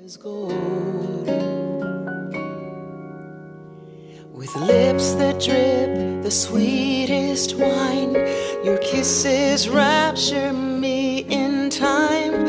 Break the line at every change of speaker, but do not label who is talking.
Is gold. With lips that drip the sweetest wine, your kisses rapture me in time.